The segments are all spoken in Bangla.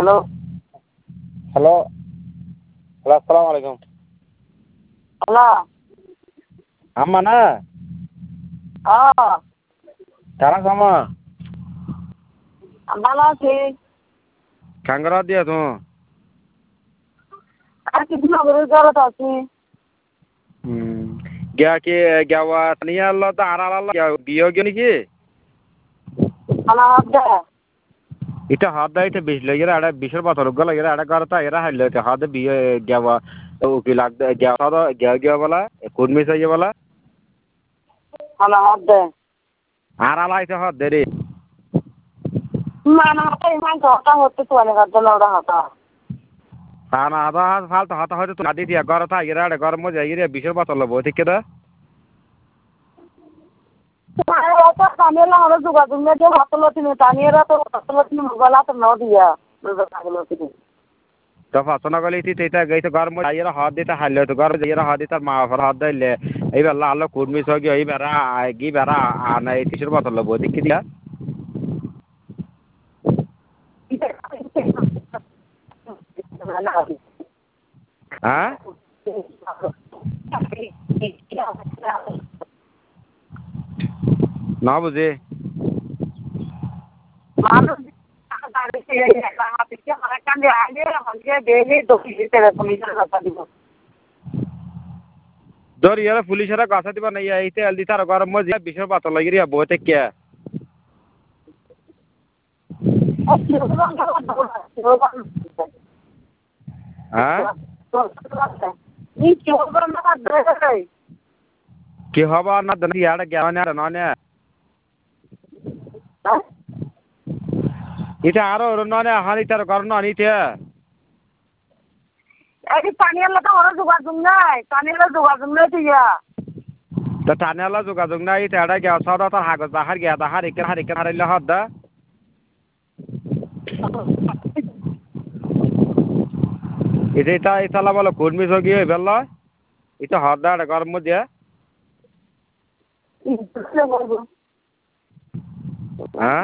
হ্যালো হ্যালো হ্যালো আসসালামু আলাইকুম হ্যালো আম্মা না তারা কামা ভালো আছি কাঙ্গরা দিয়া তো আর কিছু নগরের জলত আছি গিয়া কি গেওয়া নিয়ে আল্লাহ তো আর আল্লাহ বিয়ে গিয়ে নাকি খানা হাত দে এটা হাত দেয় এটা বিশ লাগে আড়া বিশের বছর লাগে আড়া ঘর তো এরা হাইলে হাতে বিয়ে গেওয়া উকি লাগবে গেওয়া তো গেওয়া গেওয়া বলা কুর্মি চাইয়ে বলা খানা হাত দে আর আল্লাহ এটা হাত দে রে মানে হাতে ইমান ঘটা হচ্ছে তো অনেক হাত ওরা হাতা না আধা হাত ফালতু হাতা হয়তো তো নাদি দিয়া ঘর থাকে আড়া ঘর মজা ইয়ে বিশের বছর লব ঠিক কেটা টানিয়ে আমার যোগাযোগ নিয়ে দিয়ে হাতলো তিনি টানিয়েরা তো হাতলো তিনি মোবাইল হাতে নাও দিয়া তিনি তো ফাসনা গলি তি তেটা গইতে ঘর মজা ইয়ে হাত দিতে হাইলে তো ঘর ইয়ে হাত দিতে মা ফর হাত দিলে এইবার আল্লাহ কুর্মি সগি এইবার গি বেড়া আনা এই বিশের বছর লব ঠিক কি দিয়া হ্যাঁ না বুঝে ধর ইয়ারা পুলিশেরা গাছা দিবা নাই এইতে এলদি তার ঘর মজা বিশের বছর লাগি রিয়া বইতে কে হ্যাঁ কি হবা না দন ইয়াড়া গেওয়া না ননে এটা আরো ননে হানি তার ঘর ননিতে পানিয়ালা তো ওরা যোগাযোগ নাই পানিয়ালা যোগাযোগ নাই তুইয়া তা টানেলা যোগাযোগ নাই এটা এড়া গেওয়া সদা তার হাগজ বাহার গিয়া দা হারিকে হারিলে হদ দা এটা ইতালা বলো কুর্মি সগি বেল এটা হদ দা ঘর মধ্যে হ্যাঁ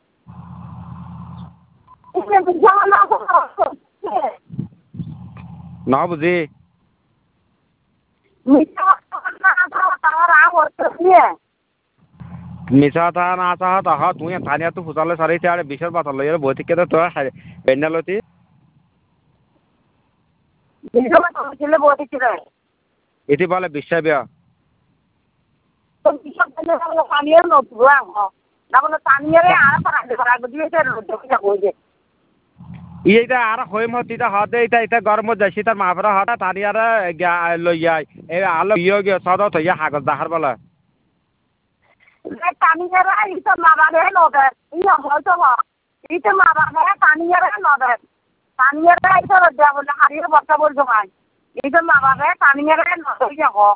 না বুঝি মিছা থা না চা তাহ তুই থানিয়া তো ফুসালে সারিতে আরে বিশের বাতাল লইরে বই থেকে তো বেন্ডালতি এটি বলে বিশ্বাস বিয়া এইটা আর হইম হতিটা হদে এটা গরম যাইছি তার মাফরা হতা তারিয়ারা লই যাই এই আলো ইয়ে গিয়ে সদত হইয়া হাগজ দাহার বলা পানিয়ারা ইটা মারারে নদে ইয়া হয়তো ইটা মারারে পানিয়ারা নদে পানিয়ারা ইটা দেয়া বলে হারিয়ে বর্ষা বলছো ভাই ইটা মারারে পানিয়ারা নদে ইয়া হ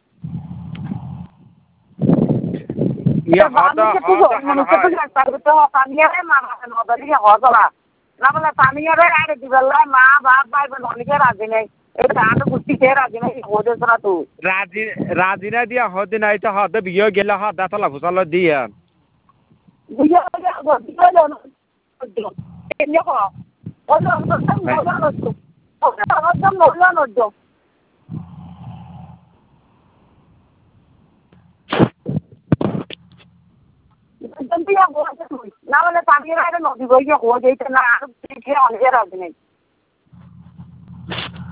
ইয়া হদা পানিয়ারে মারারে নদে ইয়া হ চলা না বলে পানিয়ারে আরে দিবেলা মা বাপ ভাই বোন অনেকে রাজি নেই এই ধান গুটি খেয়ে রাজি নেই ওদের তোরা তুই রাজি না দিয়া হদিন আইতে হদে বিয়ে গেলে হদা তলা ফুসালো দিয়া না বলে পানির আগে নদী বই গিয়ে হয়ে যাইতে না আর অনেকে রাজি নেই